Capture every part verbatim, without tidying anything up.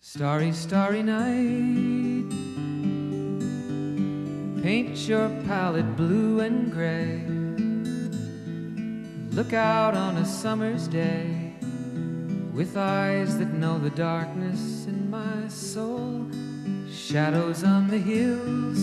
Starry, starry night, paint your palette blue and gray. Look out on a summer's day with eyes that know the darkness in my soul. Shadows on the hills.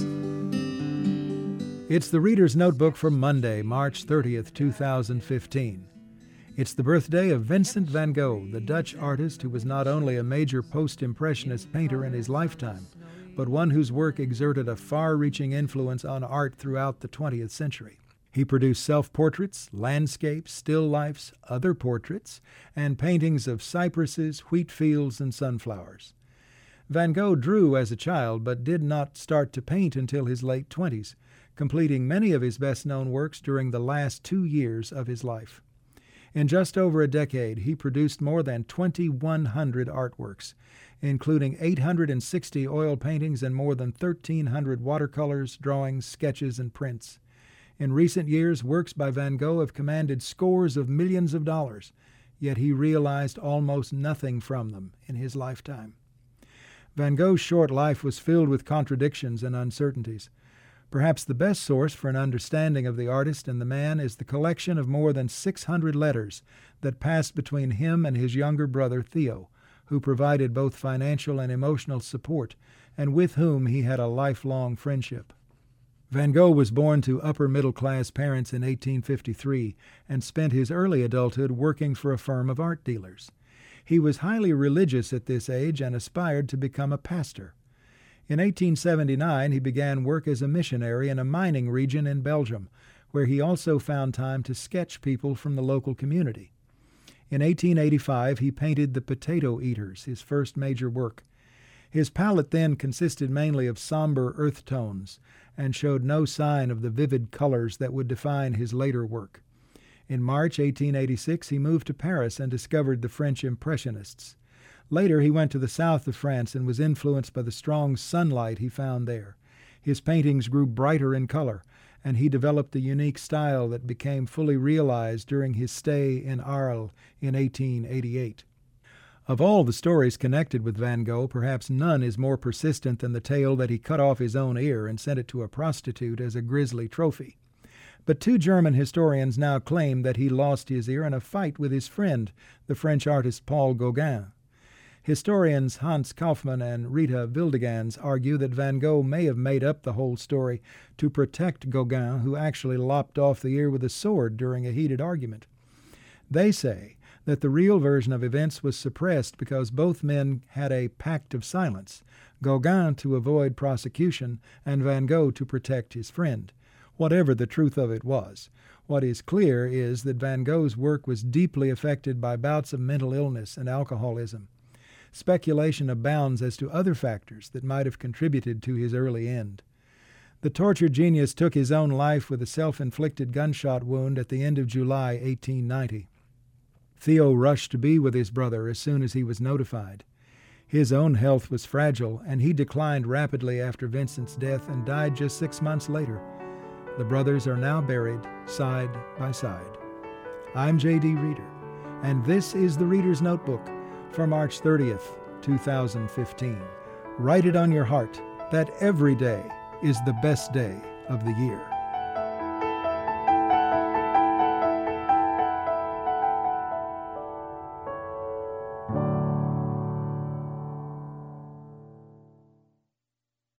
It's the Reader's Notebook for Monday, March thirtieth, two thousand fifteen. It's the birthday of Vincent van Gogh, the Dutch artist who was not only a major post-impressionist painter in his lifetime, but one whose work exerted a far-reaching influence on art throughout the twentieth century. He produced self-portraits, landscapes, still lifes, other portraits, and paintings of cypresses, wheat fields, and sunflowers. Van Gogh drew as a child, but did not start to paint until his late twenties, completing many of his best-known works during the last two years of his life. In just over a decade, he produced more than twenty-one hundred artworks, including eight hundred sixty oil paintings and more than thirteen hundred watercolors, drawings, sketches, and prints. In recent years, works by Van Gogh have commanded scores of millions of dollars, yet he realized almost nothing from them in his lifetime. Van Gogh's short life was filled with contradictions and uncertainties. Perhaps the best source for an understanding of the artist and the man is the collection of more than six hundred letters that passed between him and his younger brother Theo, who provided both financial and emotional support, and with whom he had a lifelong friendship. Van Gogh was born to upper-middle-class parents in eighteen fifty-three and spent his early adulthood working for a firm of art dealers. He was highly religious at this age and aspired to become a pastor. In eighteen seventy-nine, he began work as a missionary in a mining region in Belgium, where he also found time to sketch people from the local community. In eighteen eighty-five, he painted The Potato Eaters, his first major work. His palette then consisted mainly of somber earth tones and showed no sign of the vivid colors that would define his later work. In March eighteen eighty-six, he moved to Paris and discovered the French Impressionists. Later, he went to the south of France and was influenced by the strong sunlight he found there. His paintings grew brighter in color, and he developed a unique style that became fully realized during his stay in Arles in eighteen eighty-eight. Of all the stories connected with Van Gogh, perhaps none is more persistent than the tale that he cut off his own ear and sent it to a prostitute as a grisly trophy. But two German historians now claim that he lost his ear in a fight with his friend, the French artist Paul Gauguin. Historians Hans Kaufmann and Rita Wildegans argue that Van Gogh may have made up the whole story to protect Gauguin, who actually lopped off the ear with a sword during a heated argument. They say that the real version of events was suppressed because both men had a pact of silence, Gauguin to avoid prosecution and Van Gogh to protect his friend. Whatever the truth of it was, what is clear is that Van Gogh's work was deeply affected by bouts of mental illness and alcoholism. Speculation abounds as to other factors that might have contributed to his early end. The tortured genius took his own life with a self-inflicted gunshot wound at the end of July eighteen ninety. Theo rushed to be with his brother as soon as he was notified. His own health was fragile, and he declined rapidly after Vincent's death and died just six months later. The brothers are now buried side by side. I'm J D Reader, and this is the Reader's Notebook for March thirtieth, two thousand fifteen. Write it on your heart that every day is the best day of the year.